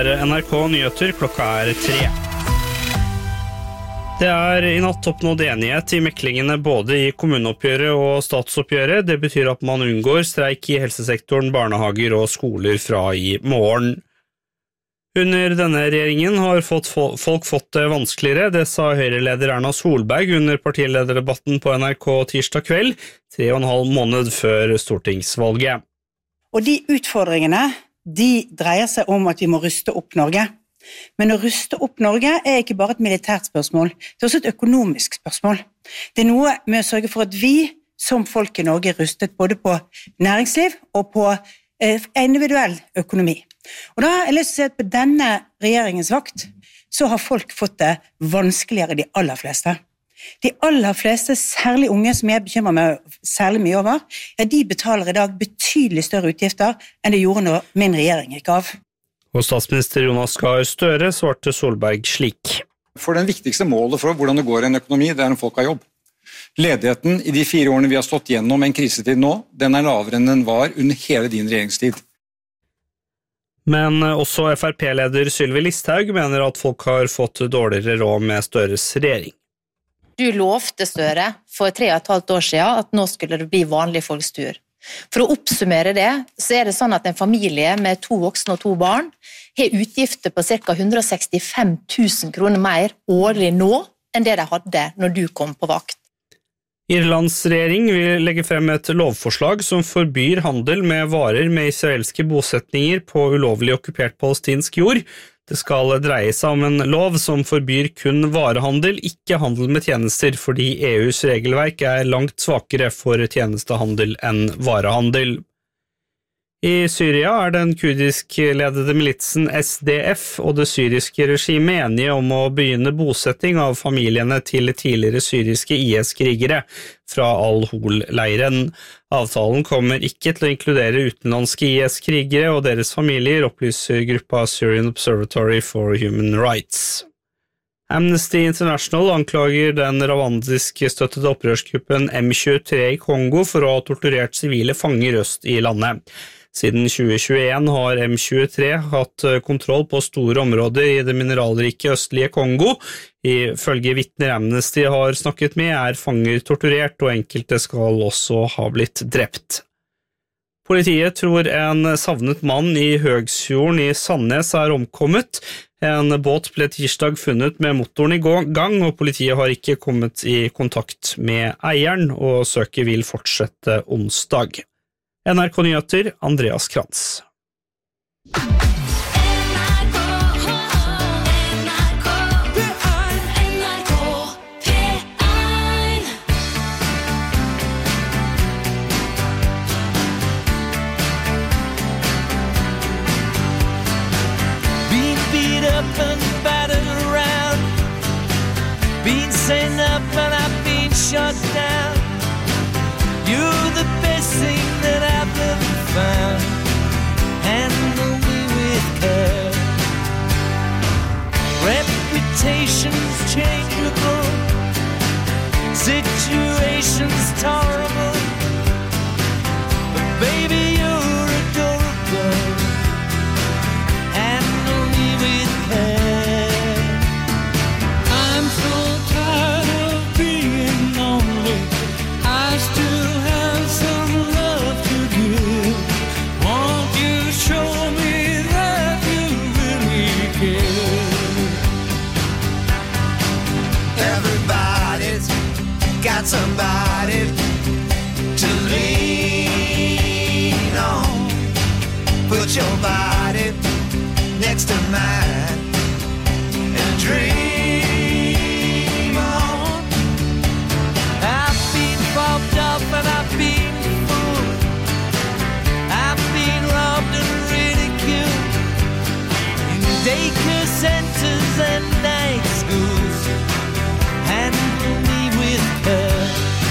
NRK Nyheter, klokka 3. Det I natt oppnådd enighet I meklingene både I kommuneoppgjøret og statsoppgjøret. Det betyr at man unngår streik I helsesektoren, barnehager og skoler fra I morgen. Under denne regjeringen har folk fått det vanskeligere, det sa Høyre-leder Erna Solberg under partilederdebatten på NRK tirsdag kveld, 3,5 måned før stortingsvalget. Og de utfordringene, de dreier seg om at vi må ruste opp Norge. Men å ruste opp Norge ikke bare et militært spørsmål, det også et økonomisk spørsmål. Det noe med å sørge for at vi som folk I Norge rustet både på næringsliv og på individuell økonomi. Og da har jeg lyst til å si at på denne regjeringens vakt så har folk fått det vanskeligere de aller fleste. De aller fleste, særlig unge som jeg bekymrer meg særlig mye over, de betaler I dag betydelig større utgifter enn det gjorde når min regjering gikk av. Og statsminister Jonas Gahr Støre svarte Solberg slik. For den viktigste målet for hvordan det går I en økonomi, det når folk har jobb. Ledigheten I de 4 årene vi har stått gjennom en krisetid nå, den lavere enn den var under hele din regjeringstid. Men også FrP-leder Sylvi Listhaug mener at folk har fått dårligere råd med Støres regjering. Du lovte Støre for 3,5 år siden at nå skulle det bli vanlig folks tur. For å oppsummere det, så det sånn at en familie med 2 voksne og 2 barn har utgifter på ca. 165 000 kroner mer årlig nå enn det de hadde når du kom på vakt. Irlands regjering vil legge frem et lovforslag som forbyr handel med varer med israelske bosetninger på ulovlig okkupert palestinsk jord. Det skal dreie seg om en lov som forbyr kun varehandel, ikke handel med tjenester, fordi EUs regelverk langt svakere for tjenestehandel enn varehandel. I Syria den kurdisk-ledede militsen SDF og det syriske regimet enige om å begynne bosetting av familiene til tidligere syriske IS-krigere fra Al-Hol-leiren. Avtalen kommer ikke til å inkludere utenlandske IS-krigere og deres familier, opplyser gruppa Syrian Observatory for Human Rights. Amnesty International anklager den rwandisk-støttede opprørsgruppen M23 I Kongo for å ha torturert sivile fanger øst I landet. Siden 2021 har M23 hatt kontroll på store områder I det mineralrike østlige Kongo. Ifølge vitner Amnesty har snakket med fanger torturert, og enkelte skal også ha blitt drept. Politiet tror en savnet mann I Høgsfjorden I Sandnes omkommet. En båt ble tirsdag funnet med motoren I gang, og politiet har ikke kommet I kontakt med eieren, og søket vil fortsette onsdag. NRK Nyheter, Andreas Krantz. Been beat up and battered around, been sent up and I've been shut down. You're the best thing that I've ever found. Handle me with care. Reputation's changeable, situation's tolerable, but baby you're adorable. Handle me with care. I'm so tired of being lonely. I still have some love to give. Won't you show me that you really care? Everybody's got somebody to lean on. Put your body next to mine and dream on. I've been bobbed up and I've been fooled. I've been robbed and ridiculed in daycare centers and night schools. Handle me with her.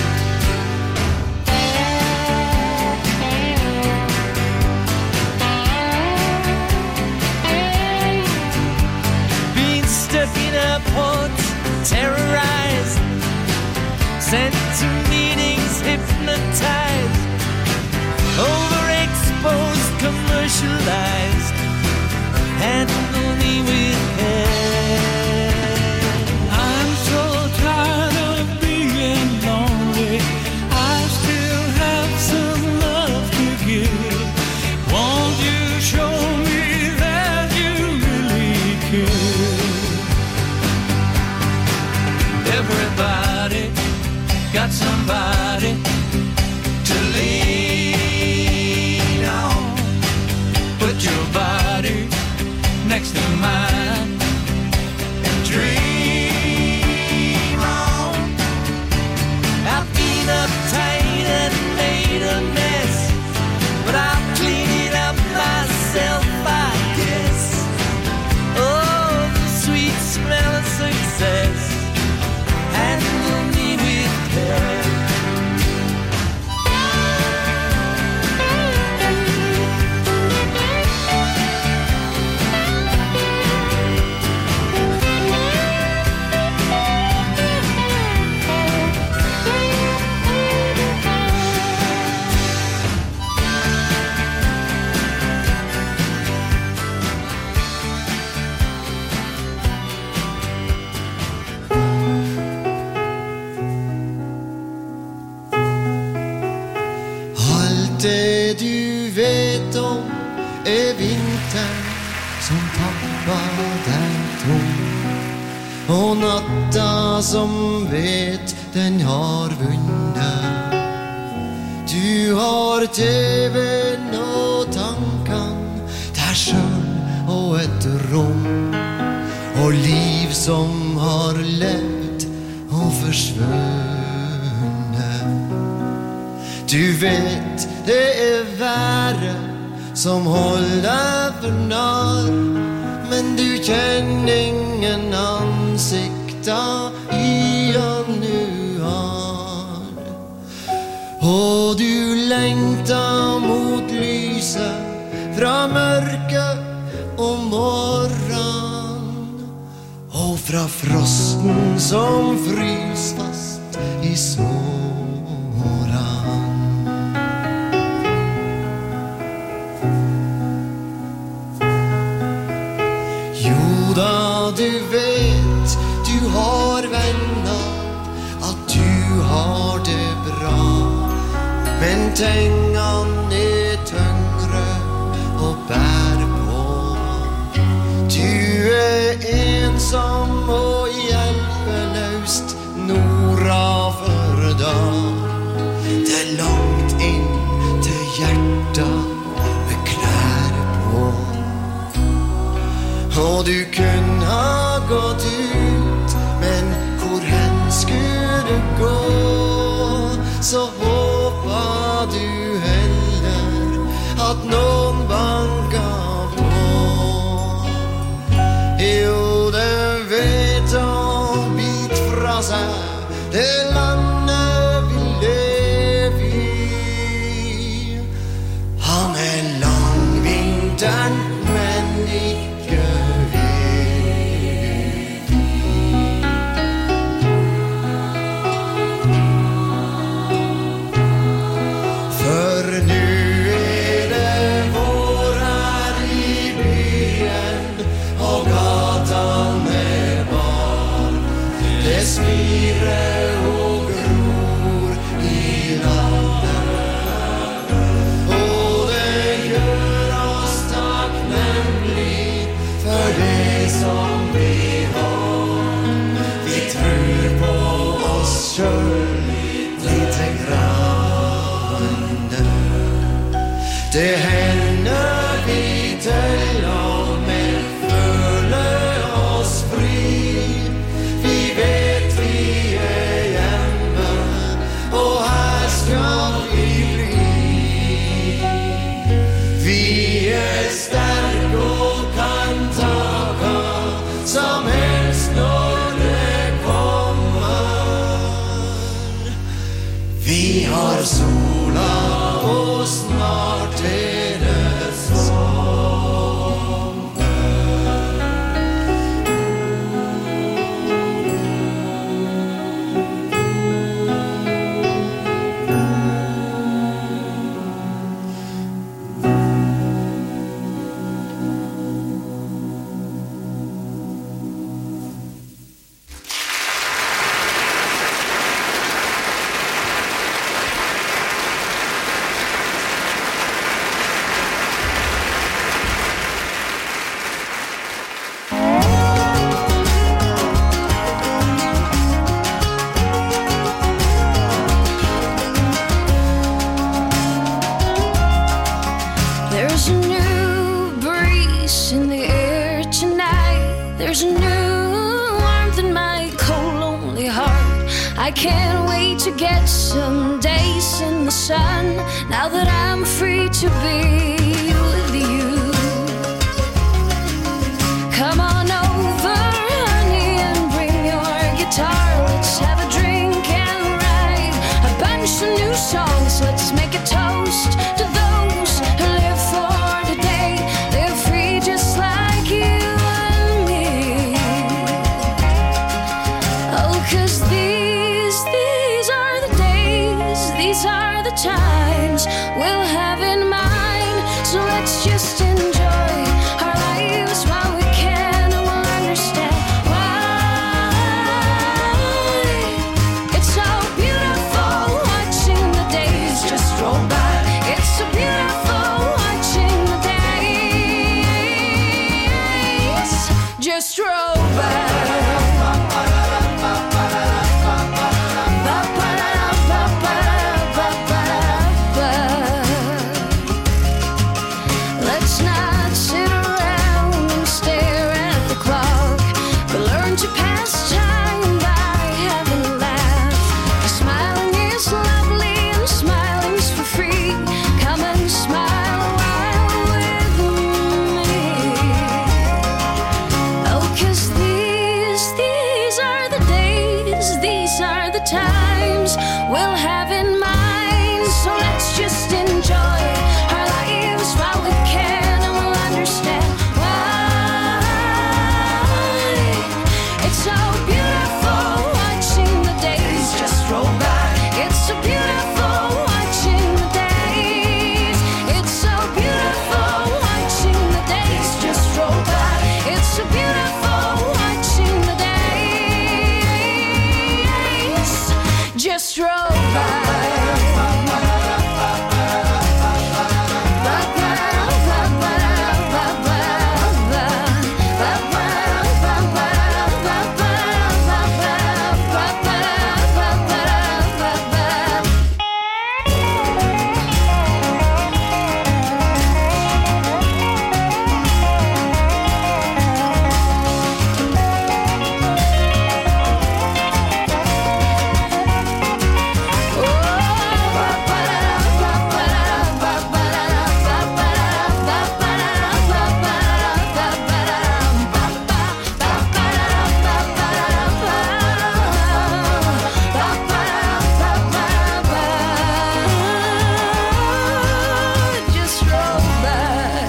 Been stuck in airports, terrorized, sent to meetings, hypnotized, overexposed, commercialized. Handle somebody to lean on. Put your body next to mine and dream on. I've been uptight and made a mess, but I'll clean it up myself, I guess. Oh, the sweet smell of success, handle me with care. Det du vet om vinteren som tappar deg tom, og natta som vet den har vunnet. Du har TV-en og tankene, deg selv og et rom, og liv som har levd og forsvunnet. Du vet det været som holder for nær, men du kjenner ingen ansikter i januar. Og du lengter mot lyset fra mørket om morgenen, og fra frosten som frys fast i såren. Da du vet du har venner, at du har det bra, men tingene tyngre å bære på. Du ensom og hjelpeløst nora for dag. Det langt inn til hjertet med klær på. Og du kunne ha gått ut, men hvor hen skulle du gå? Så håper du heller at noen banker på. Jo, det vet å bit fra seg det landet vi lever i. Han lang vinteren, men ikke svire og gror i landet, og det gjør oss takknemlig for det som vi har. Vi tror på oss selv lite grann. Det hender vi til og med føler oss fri. Vi vet sterk og kan taka som helst når det kommer. Vi har sola og snart er det sommer. I can't wait to get some days in the sun. Now that I'm free to be with you. Come on over, honey, and bring your guitar. Let's have a drink and write a bunch of new songs. Let's make a toast to those who live for today. They're free just like you and me. Oh, 'cause these are the days, these are the times we'll have in mind. So let's just enjoy our lives while we can, and we'll understand why. It's so beautiful watching the days just roll by. It's so beautiful watching the days just roll by. Let's not sit around and stare at the clock, but learn to pass time by having a laugh. Smiling is lovely and smiling's for free. Come and smile a while with me. Oh, 'cause these are the days, these are the times we'll have in mind. So let's just enjoy our lives while we can, and we'll understand why. It's so beautiful watching the days just roll by. It's so beautiful watching the days. It's so beautiful watching the days just roll by. It's so beautiful watching the days just roll by. Just roll by.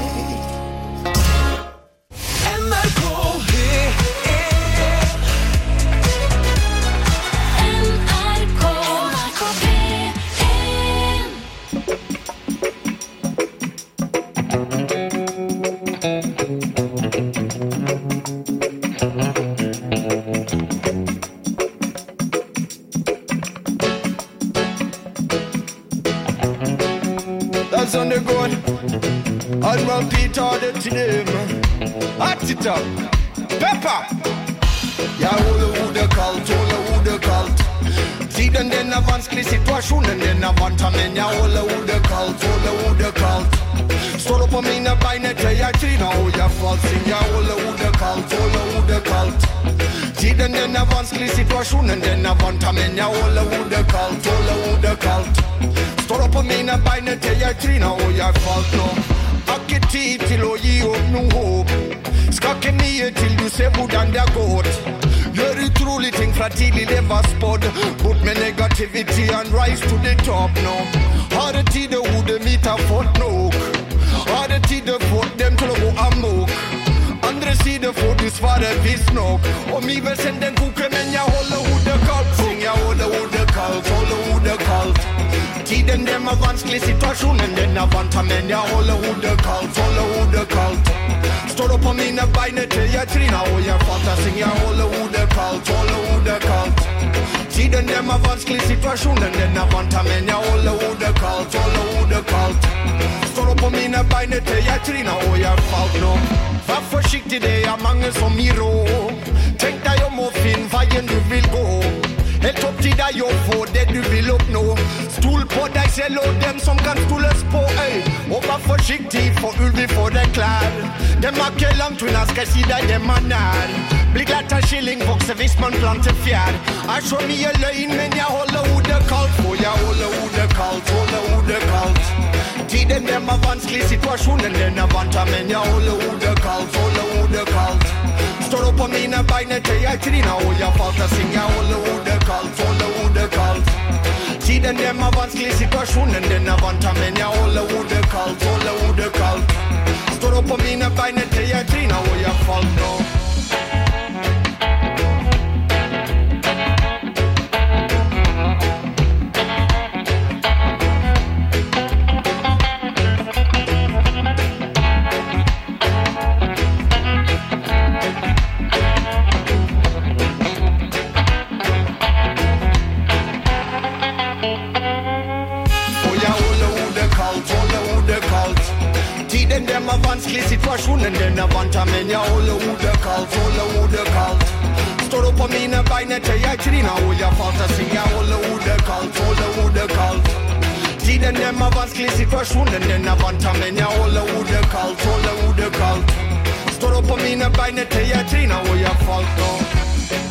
NRK That's on the gun. Admiral Peter, the to them. Hot it up. Pepper. Ja, hoe de kalt, hoe de kalt. Tiden den er vanskelig, situasjonen den er vant. Men jeg holder hodet kaldt. Står på mine bein til jeg tryner og jeg falt. Siden jeg holder hodet kaldt. Tiden den er vanskelig, situasjonen den er vant. Men jeg holder hodet kaldt. Står på mine bein til jeg tryner og jeg falt nå. Har ikke tid til å gi opp noe håp. Skal ikke mye til du ser hvordan det har gått. Gjør utrolig ting fra tidlig det var spådd. Bort med negativity and rise to the top nå. Har det tid hodet mitt har fått nok. Har det tid for dem til å gå amok. Andre side får du svaret visst nok. Omgivelsen den koker, men jeg holder hodet kaldt. Sing, jeg holder hodet kaldt. Tiden den er vanskelig, situasjonen den er vant. Men jeg holder hodet kaldt. Står opp på mine bein til jeg tryner og jeg fatter. Sing, jeg holder hodet kaldt. Tiden den er vanskelig, situasjonen den er vant. Men jeg holder hodet kaldt. Står opp på mine bein til jeg tryner og jeg falt nå. Vær forsiktig, det er mange som gir råd. Tenk deg om å finne veien du vil gå. Helt opp til deg å få det du vil oppnå. Stol på deg selv og dem som kan stoles på, Och var försiktig för ulv vi får det klär. Det macker långt undan ska sida det man är. Blir glatt av killing vuxen visst man planter fjär. Jag så mye lögn men jag håller ordet kallt. Och jag håller ordet kallt, håller ordet kallt. Tiden den var vansklig, situationen den är vanta. Men jag håller ordet kallt, håller ordet kallt. Står upp på mina bein till jag trina och jag faltar sing. Jag håller ordet kallt, håller ordet kallt. Tiden den var vansklig, situationen den är vanta. Men jag håller ordet kallt, håller ordet kallt. Står upp på mina bein till jag trina och jag faltar. Den var vansklig, situationen den är vanta. Men jag håller ordet kallt, håller ordet kallt. Står upp på mina bein till jag trina och jag faltar sing. Jag håller ordet kallt, håller ordet kallt. Tiden den var vansklig, situationen den är vanta. Men jag håller ordet kallt, håller ordet kallt. Står upp på mina bein till jag trina och jag faltar.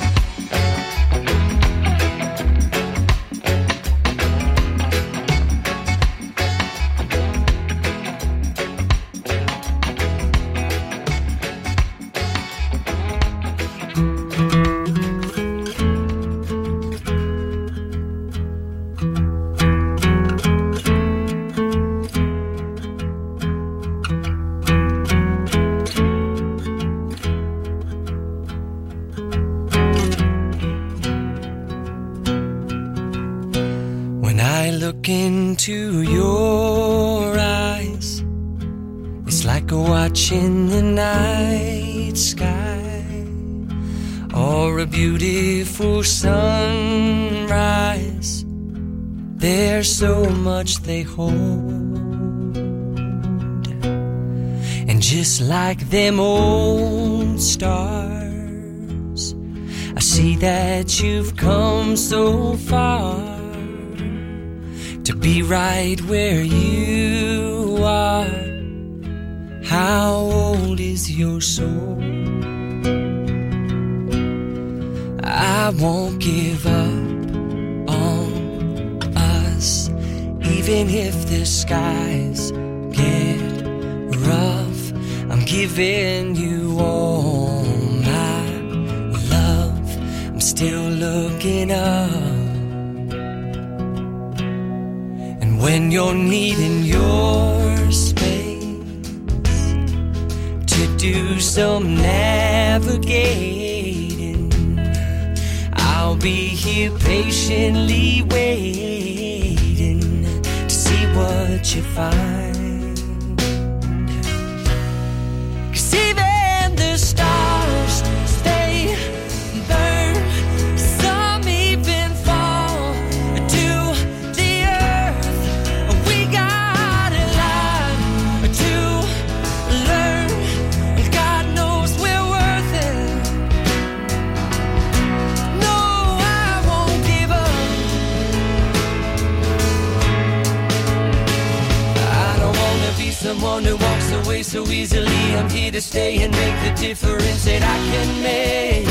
Into your eyes, it's like watching the night sky or a beautiful sunrise. There's so much they hold, and just like them old stars, I see that you've come so far to be right where you are. How old is your soul? I won't give up on us, even if the skies get rough. I'm giving you all my love. I'm still looking up. When you're needing your space to do some navigating, I'll be here patiently waiting to see what you find. 'Cause even the stars, they burn. Some even fall to the earth. We got a lot to learn. God knows we're worth it. No, I won't give up. I don't wanna be someone who walks away so easily. I'm here to stay and make the difference that I can make.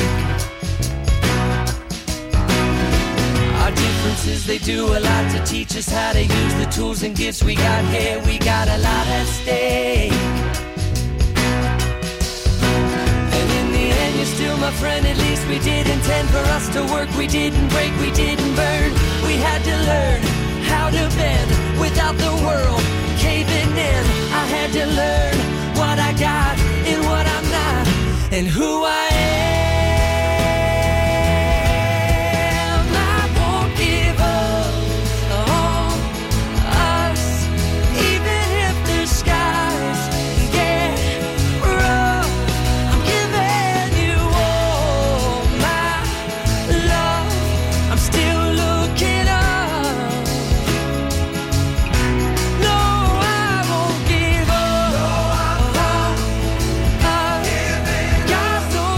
Our differences, they do a lot to teach us how to use the tools and gifts we got here. We got a lot at stake. And in the end, you're still my friend. At least we did intend for us to work. We didn't break, we didn't burn. We had to learn how to bend without the world caving in. I had to learn what I got and what I'm not, and who I am. I won't give up on us, even if the skies get rough. I'm giving you all my love. I'm still looking up. No, I won't give up. God knows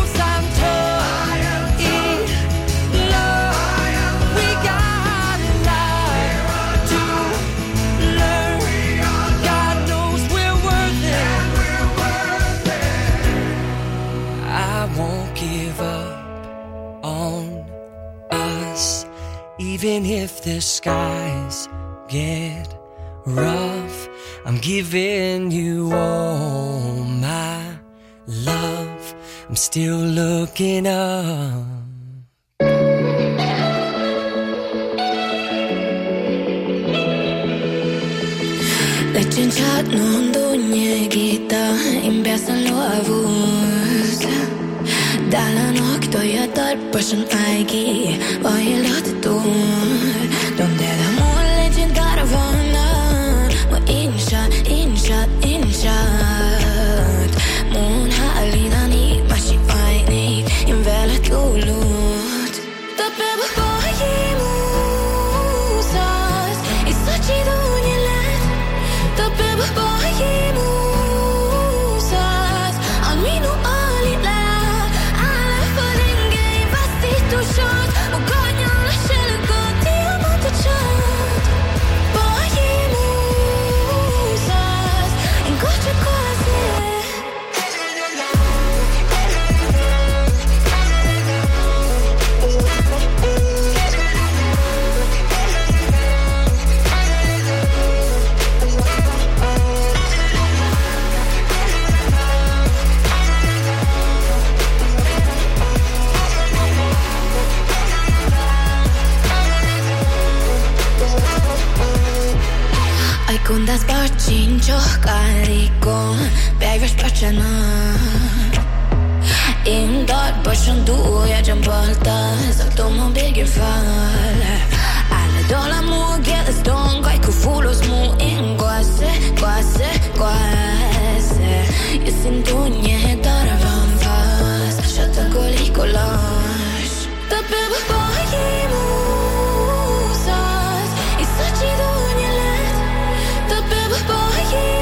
if the skies get rough, I'm giving you all my love. I'm still looking up. Lecenčat non dugne kita imbiasan lo avus Dalla noc doja dar bășân aigi Vai lăt tu Donde l'amor legendar vana Mă inșat Mun halina ni mași aini Invele tu lut Tot pe băhoi musas Isaci dugne let Tot pe băhoi musas Al minu alile Ale făringe investit ușor O gania la șele găti amante chat Băhoi musas Încoace coase Ai kundas barcincio carico Bevi spacciana Indar bășân duia giambalta Automobil fall Alle dollar mu gäller stång Kai ku fulos mu in Guase Jag sin dunje daravan fast Shata goli collage Tappe băhoi musas Isaci dunje let Tappe băhoi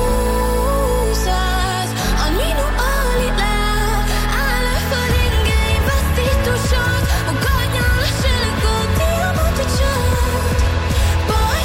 musas Al minu alile Ale făringe investit ușor O gania la șele găti amante chat Băhoi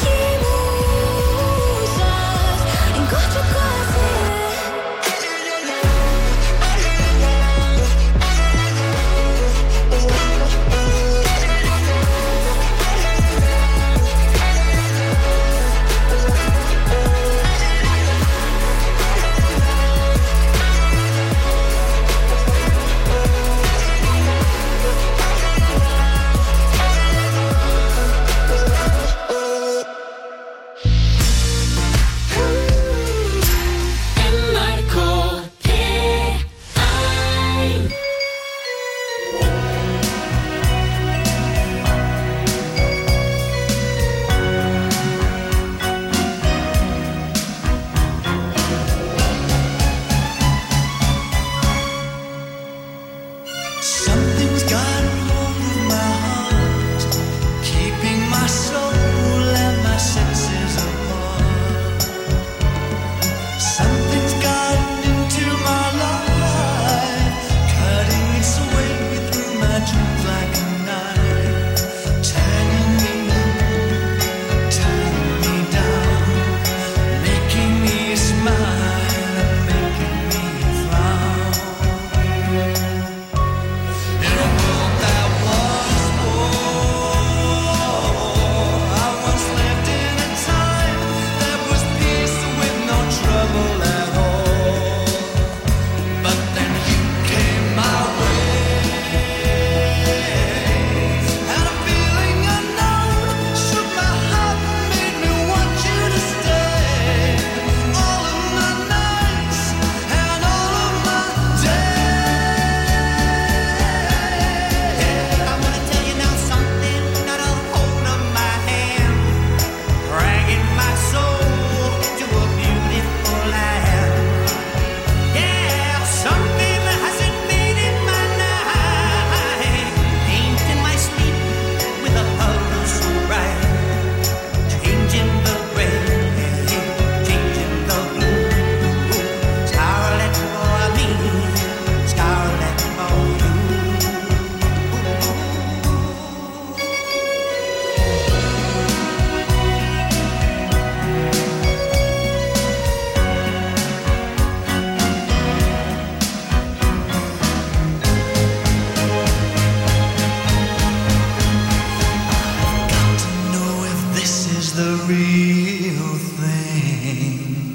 real thing.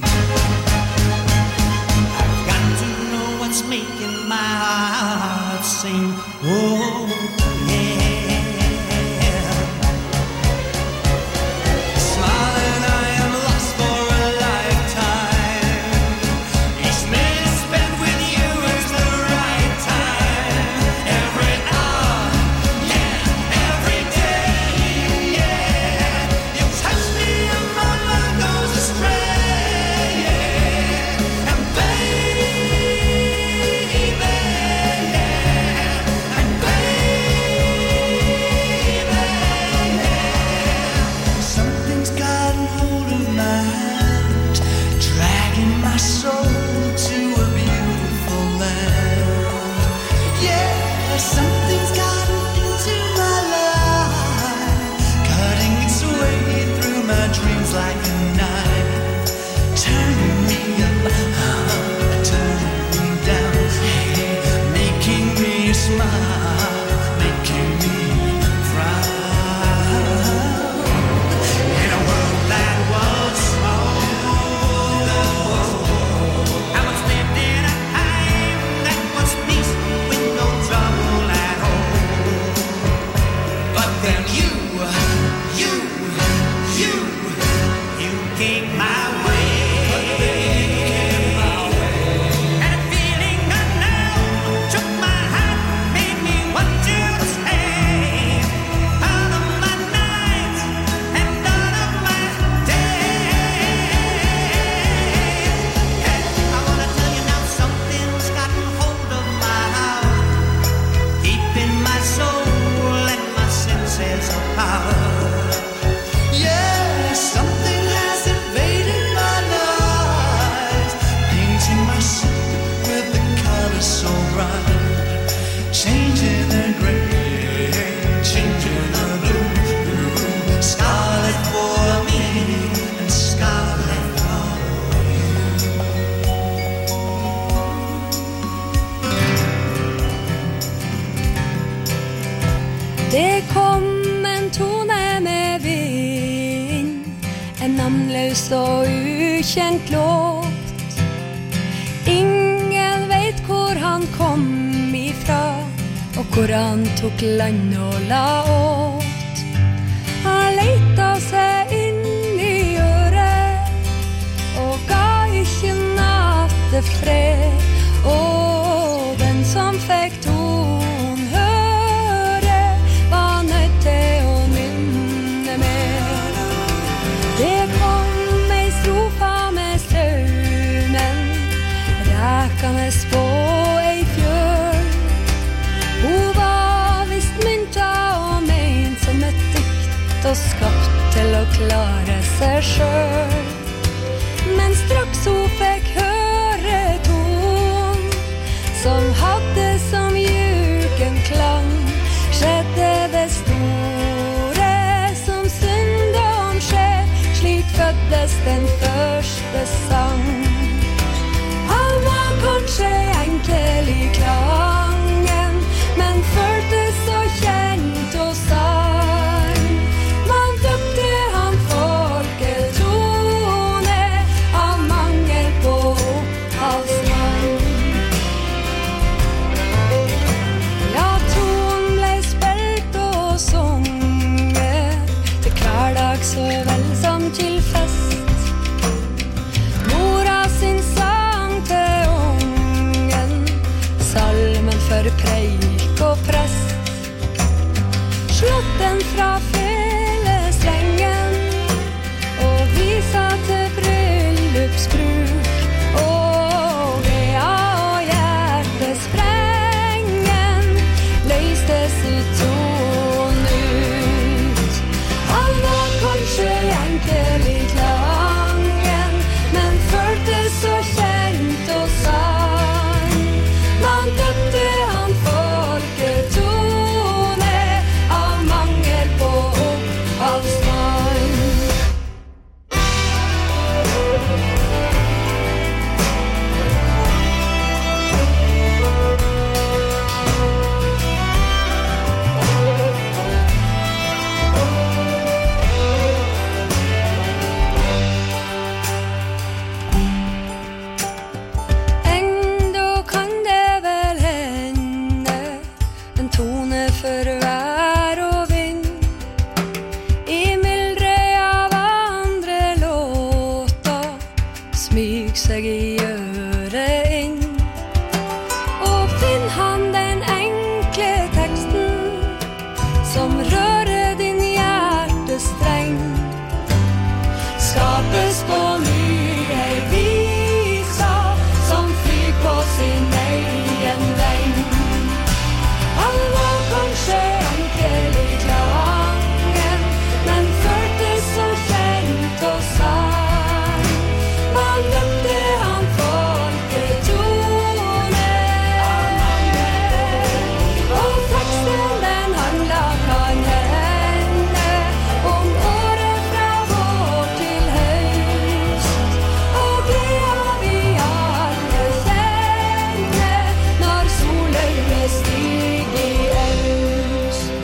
I've got to know what's making my heart sing. Oh, yeah. Smiling, I am lost for a lifetime. Each minute spent with you is the right time. Every hour, yeah, every day, yeah. You touch me and my mind goes astray, yeah. And baby, yeah. And baby, yeah. Something's gotten hold of my hand, dragging my soul to a beautiful land. Yeah, something's gotten into my life, cutting its way through my dreams like a knife, turning me up, turning me down, hey, making me smile, making me frown. In a world that was small, I was lived in a time that was peace with no trouble at all. But then you came my way. And a feeling unknown took my heart, made me want to stay. Out of my nights and out of my days. Hey, I wanna tell you now, something's gotten hold of my heart, keeping my soul and my senses apart. Yeah, something has invaded my life, painting my soul with the colors so bright, changing the gray, changing the blue, scarlet for me and scarlet for Det kom en tone med vind, en navnløs og ukjent låt. Ingen vet hvor han kom ifra, og hvor han tok land og la åt. Han lette seg inn i øret, og ga ikke nattefred. Og den som fikk ton høre, var nødt til å nynne med. Det kom ei strofa med strømmen, rekende på ei fjøl. Hun var visst mynta og ment som et dikt, og skapt til å klare seg selv. Men straks hun fikk høre ton, som hadde som mjuken klang, skjedde det store som stundom skjer. Slik føddes den første sang. Han var kanskje enkel i klangen, men føltes så kjent og sann. Man døpte han folketone av mangel på opphavsmann. Ja, ton ble spilt og sunget til hverdag så vel som til fest. Nå skapes på ny ei visa som flyr på sin egen vei. Han var kanskje enkel i klangen, men føltes så kjent og sann. Han dømte han folketone, og teksten den handla kan hende om året fra vår til høst, og gleda vi alle kjenner når soløyet stiger i aust.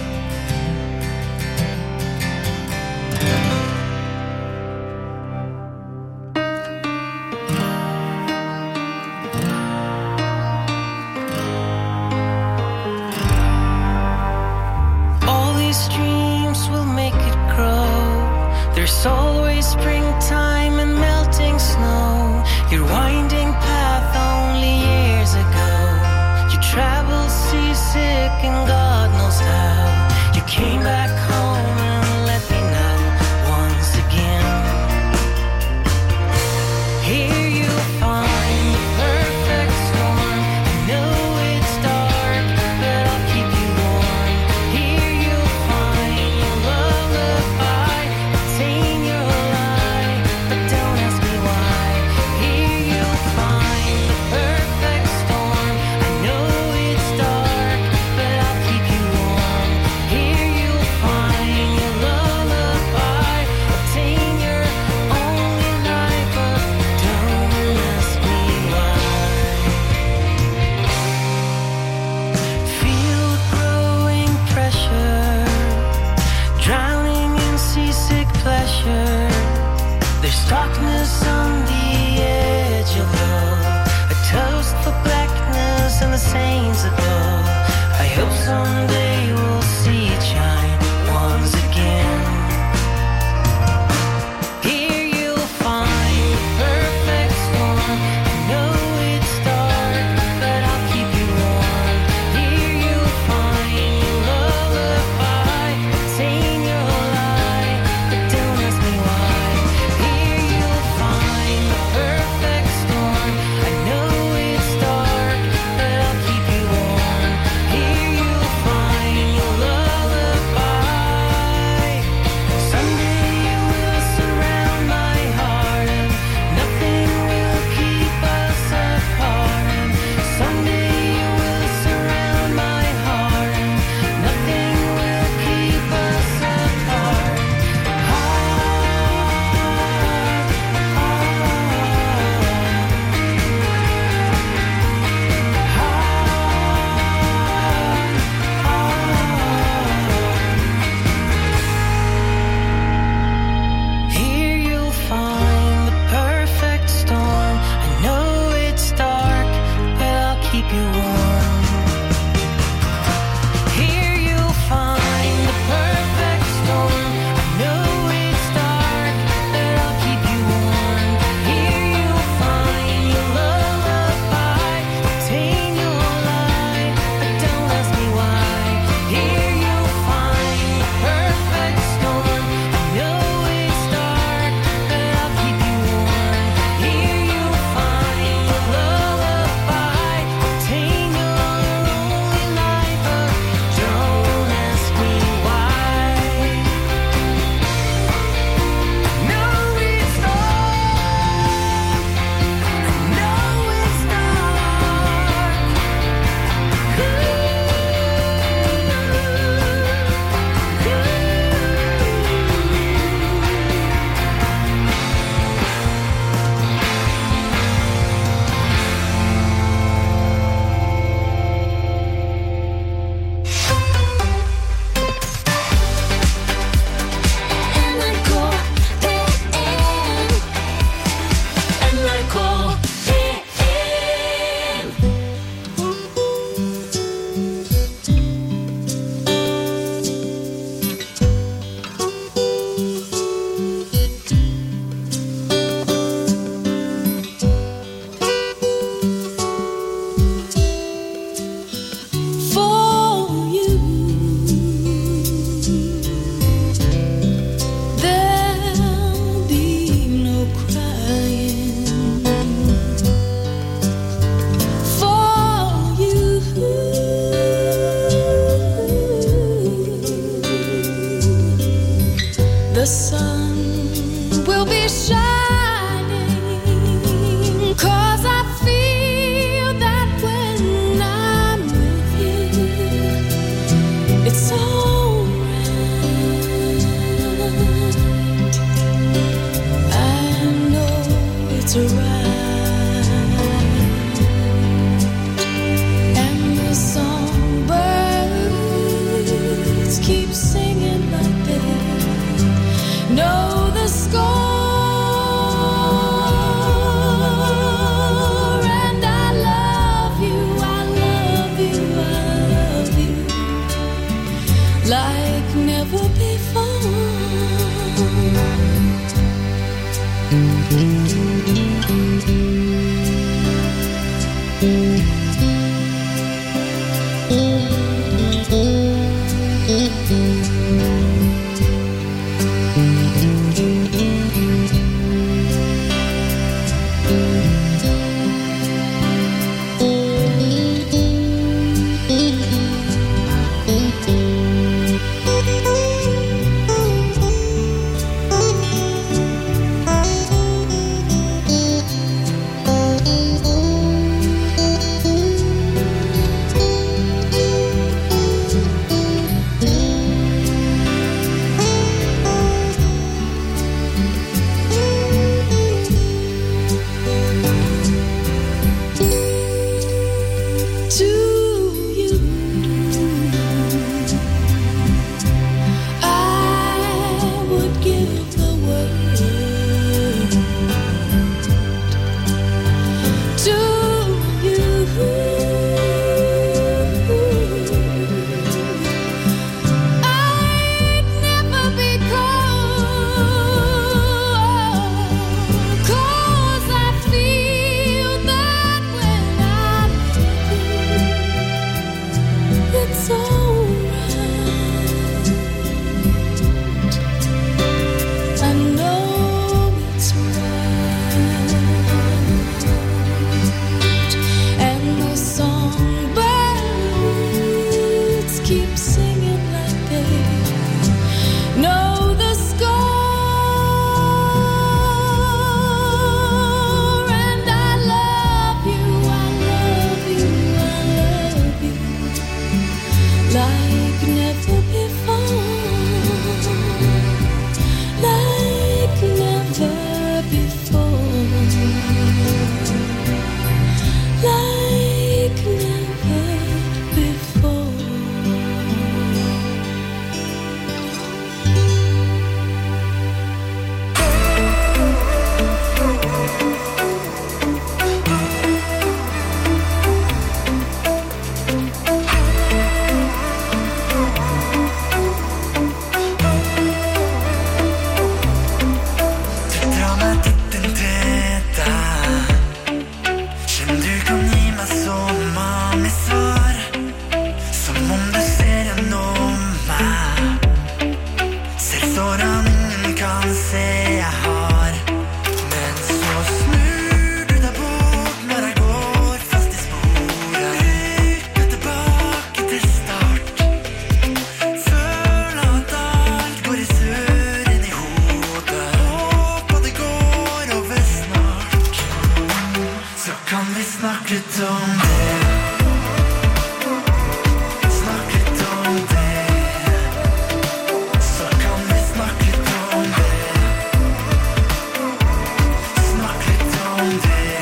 All these dreams will make it grow. There's always springtime and melting snow. Your winding path only years ago. You traveled seasick and God knows how. You came back home and let me know once again. Here you'll find the perfect storm. I know it's dark, but I'll keep you warm. Here you'll find your lullaby, attain your lie, but don't ask me why. Here you'll find the perfect storm. I know it's dark, but I'll keep you warm. Here you'll find your lullaby, attain your only life, but don't ask me why. Feel growing pressure, drowning in seasick pleasure. There's darkness on the edge of love, a toast for blackness and the saints above. I hope someday we'll see it shine once again. Here you'll find the perfect storm. I know it's dark, but I'll keep you warm. Here you'll find your lullaby, attain your lie, but don't ask me why. Here you'll be shining, 'cause I feel that when I'm with you, it's alright. I know it's right. And the songbirds keep singing like they know the score. And I love you, I love you, I love you like never before. To you, I would give the world. To you, I'd never be cold, 'cause I feel that when I'm with you, it's alright. I know it's right. And the songbirds keep singing like they know the score. And I love you, I love you, I love you like never before. Like never before. Like never before. Du drar meg dypt inn til deg. Skjønner du kan gi meg så mange svar, som om du ser gjennom meg. Selv sårene ingen kan se jeg har. Men så snur du deg bort når jeg går fast i sporet. Rykker tilbake til start. Føler at alt går i sør inn i hodet. Håper det går over snart. Så kan vi snakke litt om det. Snakke litt om det. Så kan vi snakke litt om det. Snakke litt om det.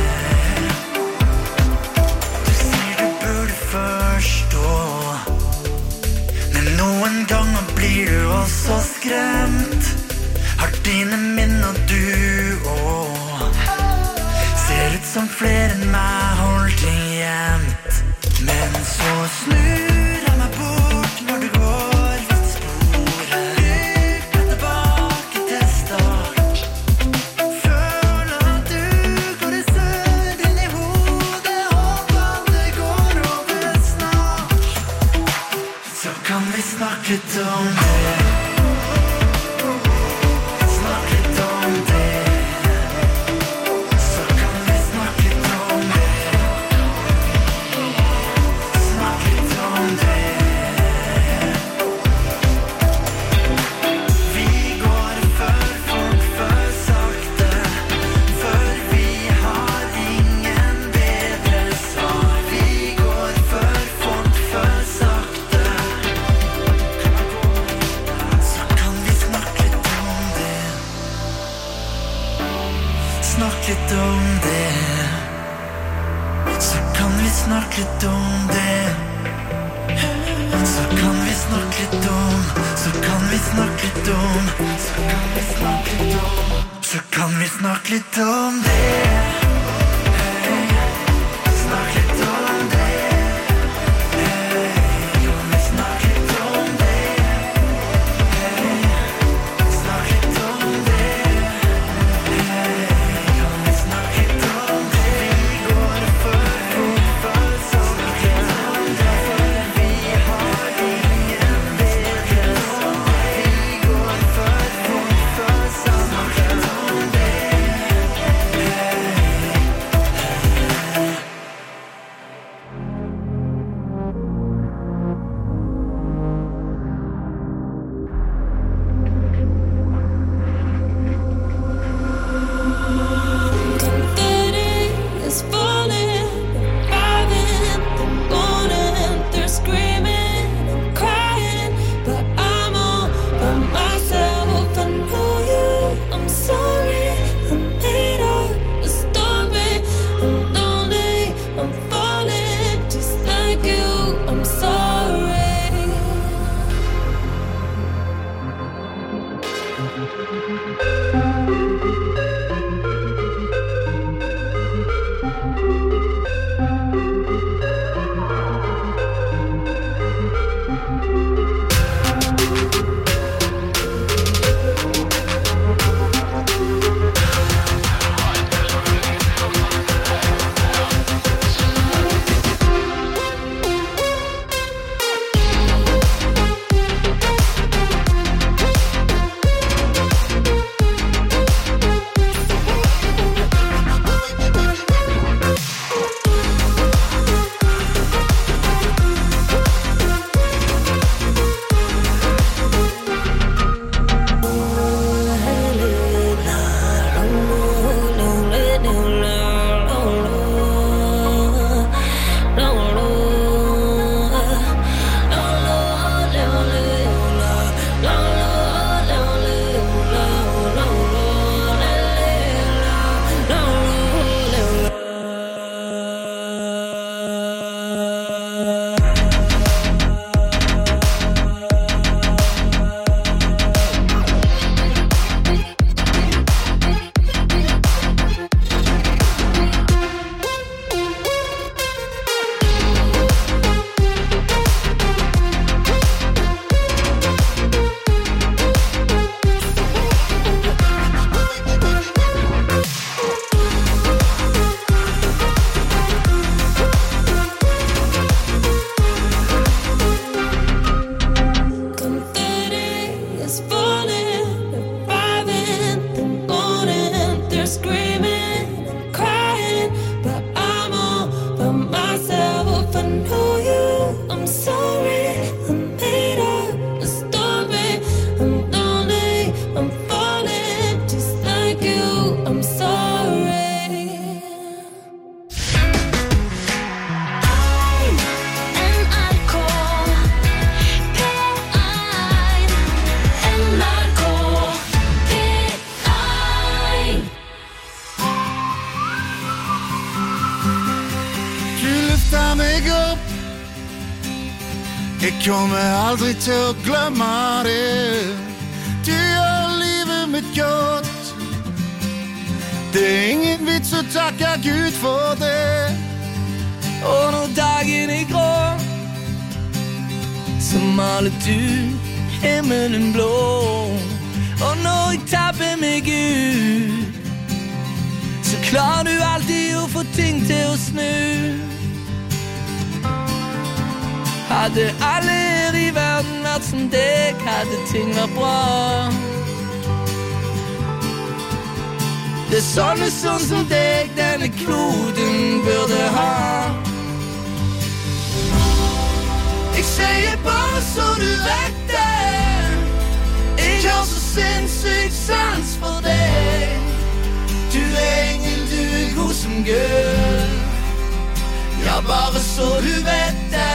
Du sier du burde forstå, men noen ganger blir du også skremt. Har dine minner du også. Ser ut som flere enn meg holdt inn. snakke litt om det. Så kan vi snakke litt om det. Så kan vi snakke litt om. Så kan vi snakke litt om. Så kan vi snakke litt om. Så kan vi snakke litt om det. Snakk litt om det. Kan vi snakke litt om det? Snakk litt om det. Kan vi snakke litt om det? Vi går for sånn. Snakk litt om det. Vi har ingen bedre sånn. Vi går for sånn. Snakk litt om det. Confetti is falling, arriving, the morning. They're screaming and crying, but I'm all by myself. I know you, I'm sorry. I made up a story. I'm lonely, I'm falling, just like you. I'm sorry. Confetti is falling, arriving, the morning. They're screaming and crying, but I'm all by myself. I know you, I'm sorry. I made up a story. I'm lonely, I'm falling, just like you. I'm sorry. Du løfter meg opp. Jeg kommer aldri til å glemme det. Du gjør livet mitt godt. Det er ingen vits å takke Gud for det. Og når dagen er grå, så maler du himmelen blå. Og når jeg tabber meg ut, så klarer du alltid å få ting til å snu. Hadde alle her i verden vært som deg, hadde ting vært bra. Det er sånne sånn som deg denne kloden burde ha. Jeg sier bare så du vet det. Jeg har så sinnssykt sans for deg. Du er engel, du er god som Gud. Ja, bare så du vet det.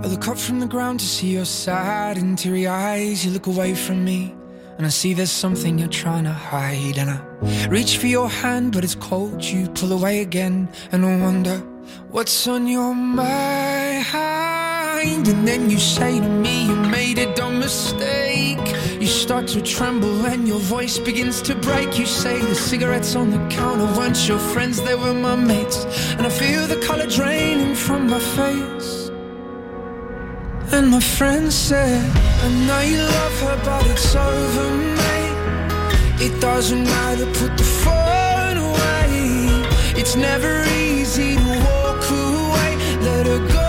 I look up from the ground to see your sad and teary eyes. You look away from me and I see there's something you're trying to hide. And I reach for your hand but it's cold. You pull away again and I wonder what's on your mind. And then you say to me you made a dumb mistake. You start to tremble and your voice begins to break. You say the cigarettes on the counter weren't your friends, they were my mates. And I feel the color draining from my face. And my friend said, I know you love her but it's over, mate. It doesn't matter, put the phone away. It's never easy to walk away. Let her go,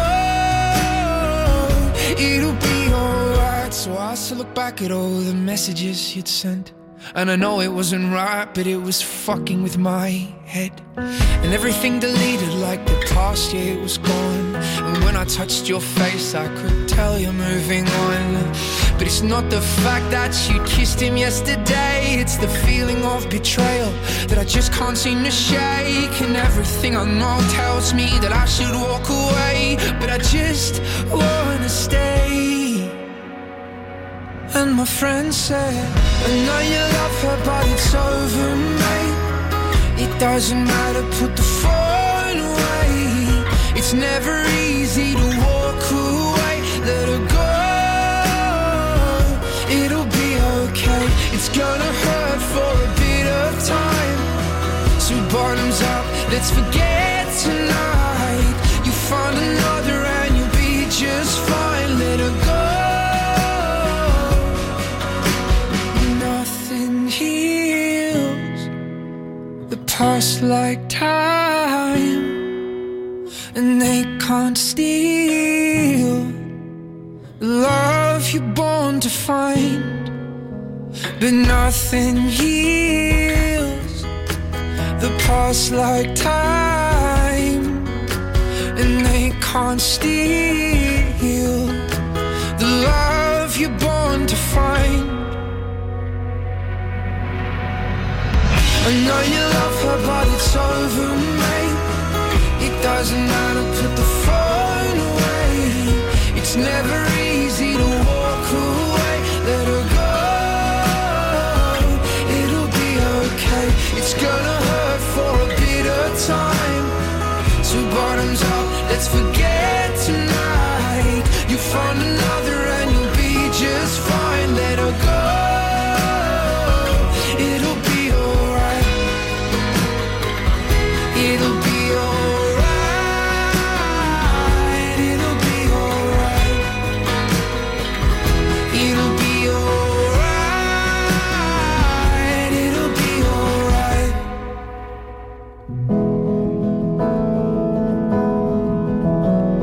it'll be alright. So I still look back at all the messages you'd sent, and I know it wasn't right, but it was fucking with my head. And everything deleted like the past, yeah, it was gone. And when I touched your face, I could tell you're moving on. But it's not the fact that you kissed him yesterday, it's the feeling of betrayal that I just can't seem to shake. And everything I know tells me that I should walk away, but I just wanna stay. And my friend said, I know you love her but it's over, mate. It doesn't matter, put the phone away. It's never easy to walk away. Let her go, it'll be okay. It's gonna hurt for a bit of time. So bottoms up, let's forget tonight. You find another and you'll be just fine. Let her go. Past like time, and they can't steal the love you're born to find. But nothing heals the past like time, and they can't steal the love you're born to find. I know you love her but it's over, mate. It doesn't matter, put the phone away. It's never easy to walk away. Let her go, it'll be okay. It's gonna hurt for a bit of time. So bottoms up, let's forget tonight. You find another and you'll be just fine. Let her go, it'll be alright. It'll be alright. It'll be alright. It'll be alright. It'll be alright.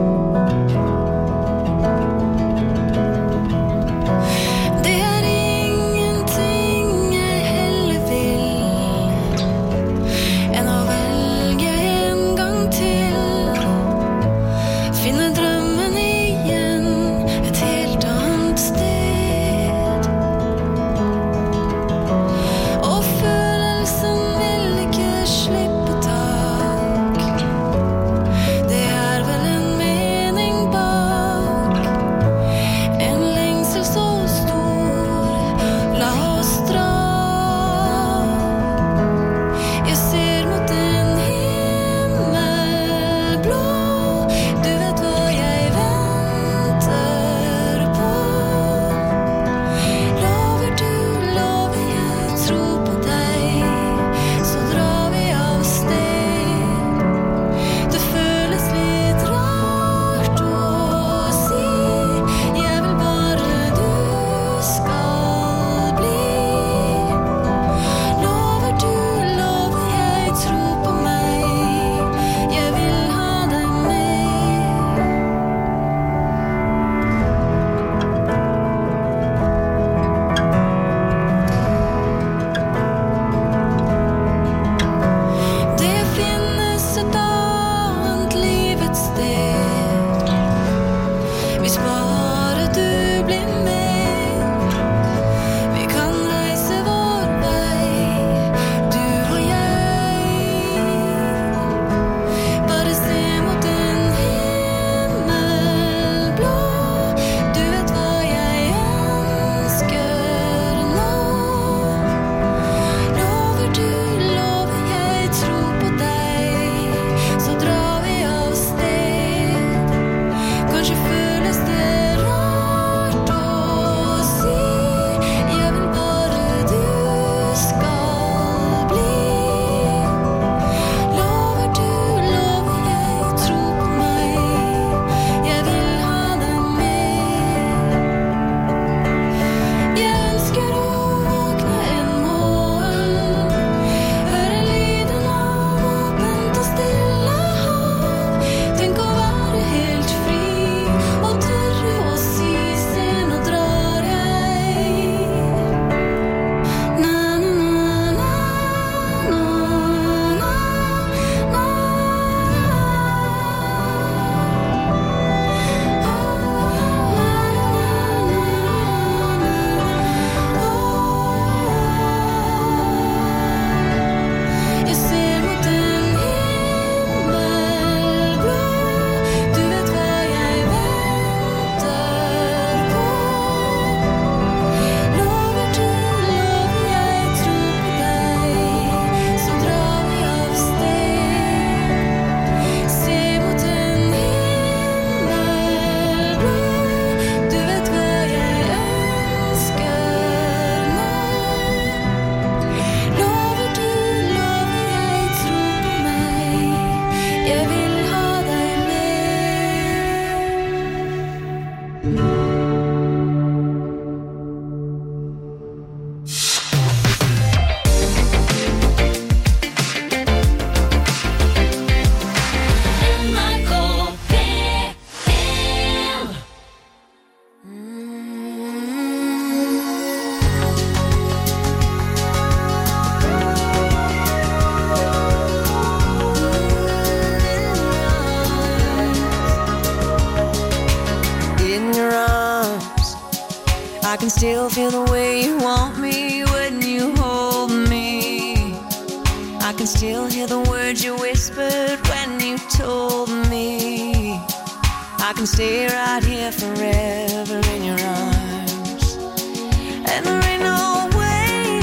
still feel the way you want me when you hold me. I can still hear the words you whispered when you told me. I can stay right here forever in your arms. And there ain't no way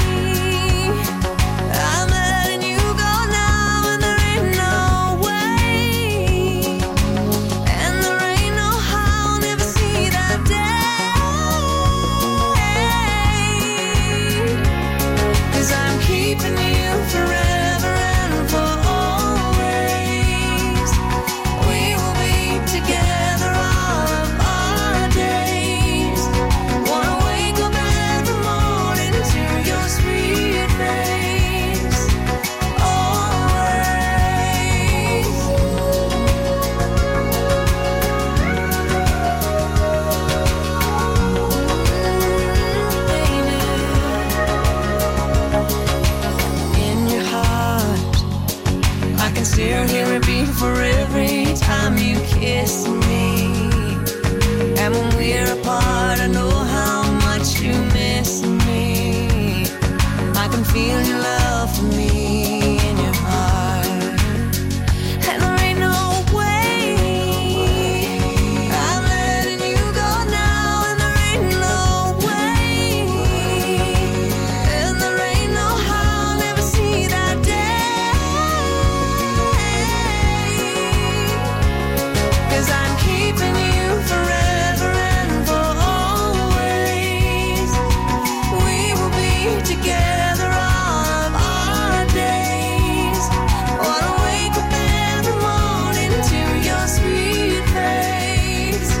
I'm letting you go now. And there ain't no way. And there ain't no how I'll never see that day. 'Cause I'm keeping you forever and for always. We will be together all of our days. Wanna wake up every morning to your sweet face. Always. In your heart, I can still hear it beat for every time you kiss me. And when we're apart, I know how much you miss me. I can feel your love for me in your heart. And there ain't no way I'm letting you go now. And there ain't no way. And there ain't no how I'll never see that day. 'Cause I'm keeping you forever and for always. We will be together all of our days. Wanna wake up every morning to your sweet face.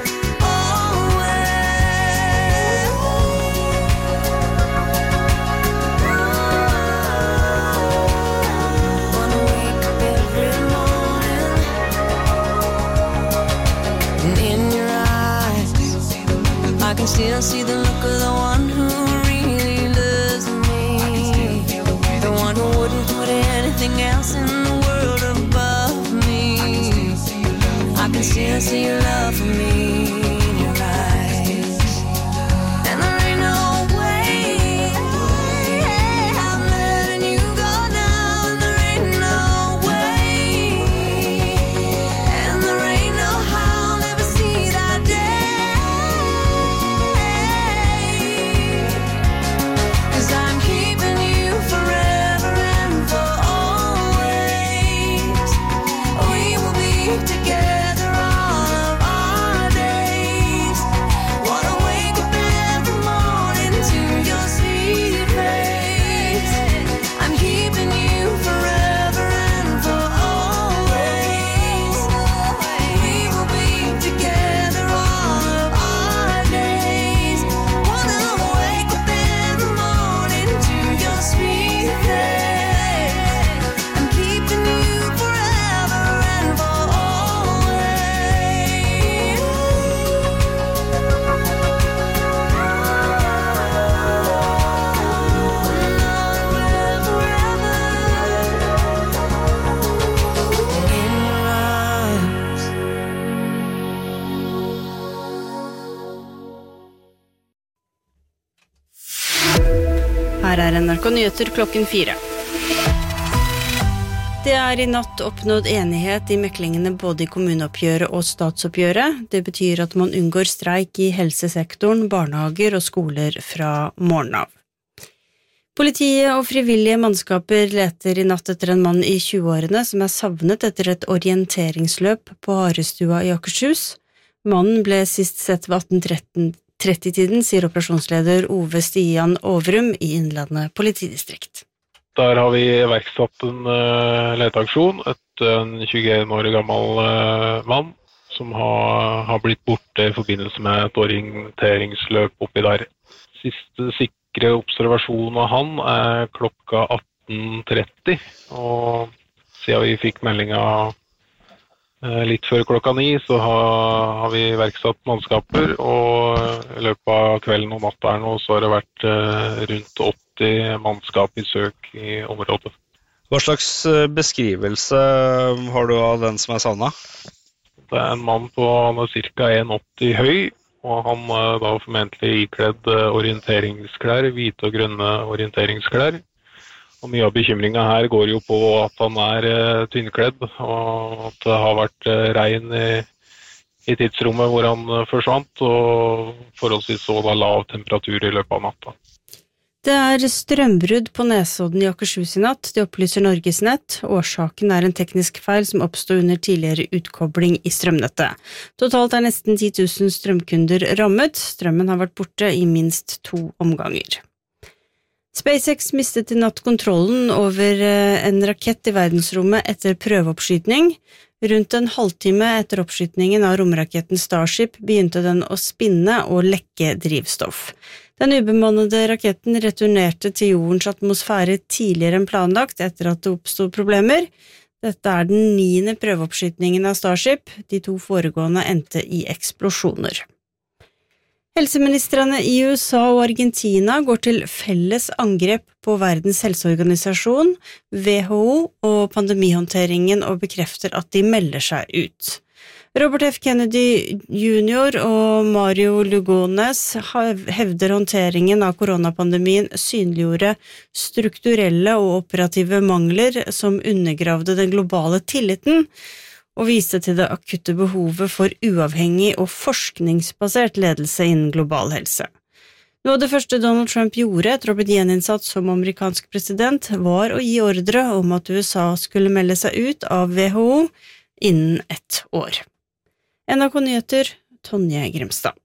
Always. Wanna wake up every morning. And in your eyes, I can still see the look of the one who really loves me. The one who wouldn't put anything else in the world above me. I can still see your love for me in your eyes. And there ain't no way I'm letting you go now. And there ain't no way. And there ain't no how I'll never see that day. 'Cause I'm keeping you forever and for always. We will be together all of our days. Wanna wake up every morning to your sweet face. I'm keeping you forever and for always. We will be together all of our days. Wanna wake up every morning to your sweet face. I'm keeping you forever and for always. Forever. In your arms. Her er NRK Nyheter klokken 4. Det er i natt oppnådd enighet i meklingene både i kommuneoppgjøret og statsoppgjøret. Det betyr at man unngår streik i helsesektoren, barnehager og skoler fra morgen av. Politiet og frivillige mannskaper leter i natt etter en mann i 20-årene som er savnet etter et orienteringsløp på Harestua i Akershus. Mannen ble sist sett ved 18:30-tiden, sier operasjonsleder Ove Stian Overum i Innlandet politidistrikt. Der har vi iverksatt en leteaksjon etter en 21 år gammel mann som har blitt borte i forbindelse med et orienteringsløp oppi der. Siste sikre observasjon av han er klokka 18:30, og siden vi fikk meldinga litt før klokka 9, så har vi iverksatt mannskaper, og i løpet av kvelden og natta her nå så har det vært rundt 80 mannskap i søk i området. Hva slags beskrivelse har du av den som er savnet? Det er en mann på ca. 1,80 høy, og han da formentlig ikledd orienteringsklær, hvite og grønne orienteringsklær. Og mye av bekymringen her går jo på at han tynnkledd, og at det har vært regn i tidsrommet hvor han forsvant, og forholdsvis så da lav temperatur i løpet av natta. Det strømbrudd på Nesodden i Akershus i natt, det opplyser Norges Nett. Årsaken en teknisk feil som oppstod under tidligere utkobling i strømnettet. Totalt nesten 10 000 strømkunder rammet. Strømmen har vært borte i minst 2 omganger. SpaceX mistet i natt kontrollen over en rakett i verdensrommet etter prøveoppskytning. Rundt en halvtime etter oppskytningen av romraketten Starship begynte den å spinne og lekke drivstoff. Den ubemannede raketten returnerte til jordens atmosfære tidligere enn planlagt etter at det oppstod problemer. Dette den 9. prøveoppskytningen av Starship. De 2 foregående endte i eksplosjoner. Helseministrene i USA og Argentina går til felles angrep på Verdens helseorganisasjon, WHO, og pandemihåndteringen og bekrefter at de melder seg ut. Robert F. Kennedy Jr. og Mario Lugones hevder håndteringen av koronapandemien synliggjorde strukturelle og operative mangler som undergravde den globale tilliten, og viste til det akutte behovet for uavhengig og forskningsbasert ledelse innen global helse. Noe av det første Donald Trump gjorde etter å bli gjeninnsatt som amerikansk president var å gi ordre om at USA skulle melde seg ut av WHO innen 1 år. NRK Nyheter, Tonje Grimstad.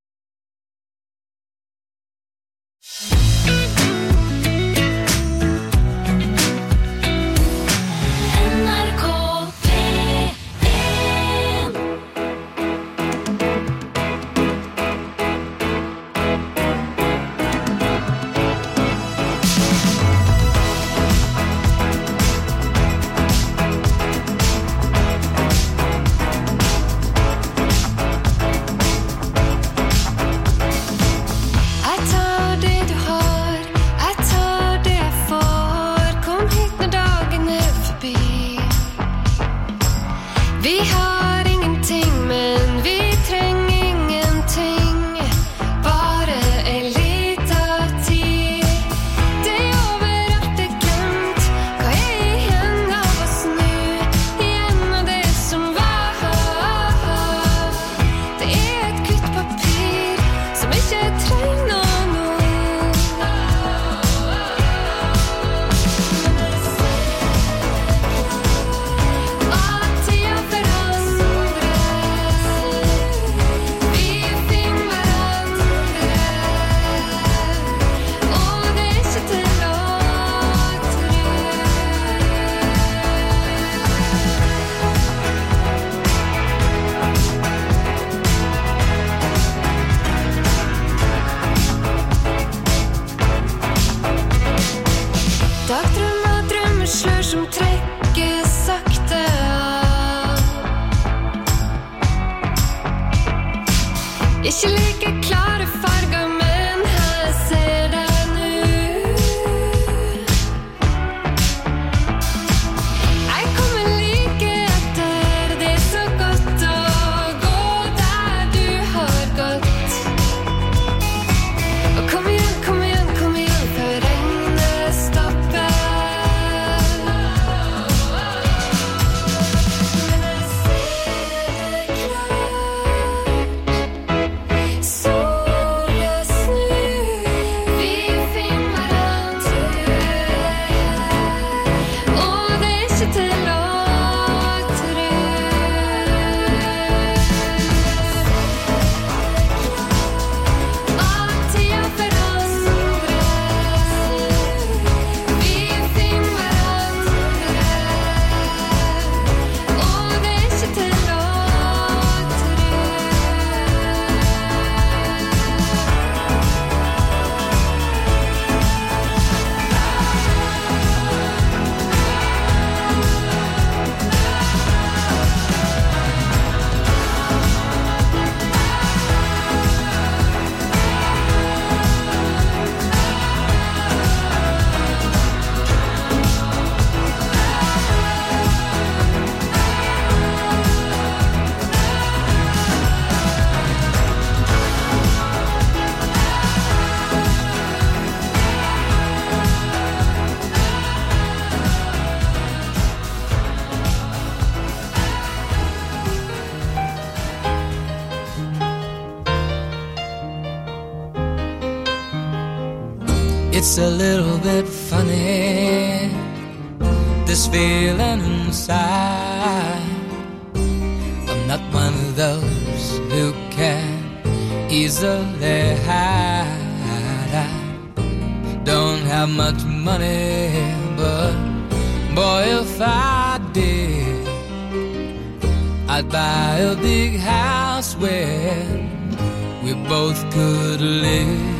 Ikke like klare farger, men her ser det nå. Jeg kommer like etter, det så godt å gå der du har gått. Og kom igjen, kom igjen, kom igjen, før regnet stopper. Men jeg ser det klart. Solen It's a little bit funny, this feeling inside. I'm not one of those who can easily hide. I don't have much money, but boy, if I did, I'd buy a big house where we both could live.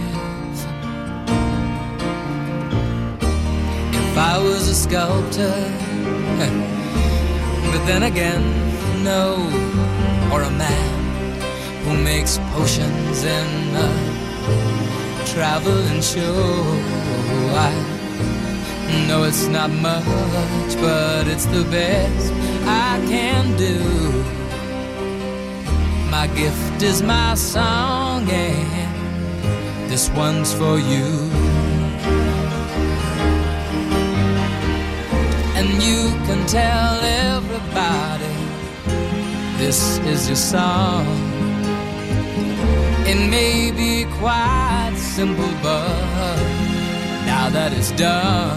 If I was a sculptor, but then again, no, or a man who makes potions in a traveling show. I know it's not much, but it's the best I can do. My gift is my song, and this one's for you. And you can tell everybody this is your song. It may be quite simple, but now that it's done,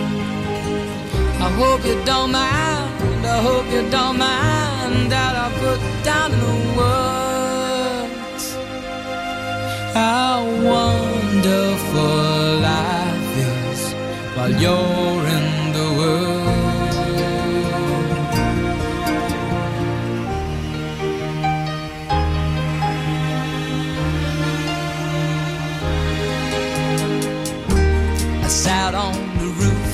I hope you don't mind, I hope you don't mind that I put down in the words how wonderful life is while you're in the world. I sat on the roof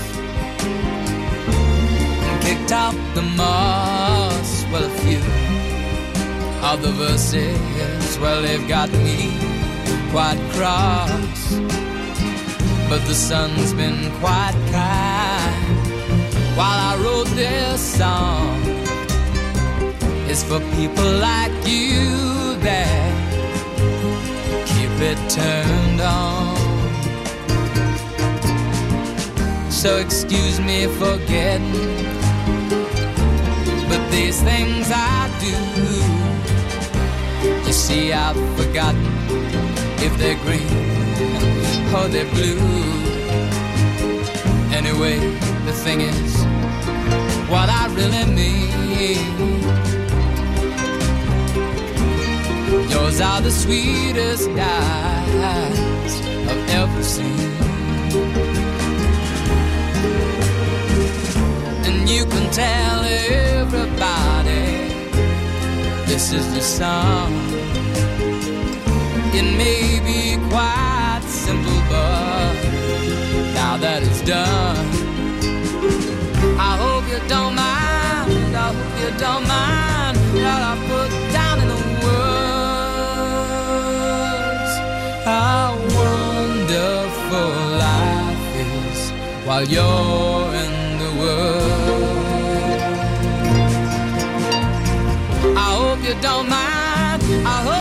and kicked out the moss. Well, a few of the verses, well, they've got me quite cross, but the sun's been quite kind while I wrote this song. It's for people like you that keep it turned on. So excuse me for getting, but these things I do, you see, I've forgotten if they're green or they're blue. Anyway, the thing is, what I really mean, yours are the sweetest eyes I've ever seen. And you can tell everybody this is the song. It may be quite simple, but now that it's done, I hope you don't mind, I hope you don't mind that I put down in the words how wonderful life is while you're in the world. I hope you don't mind, I hope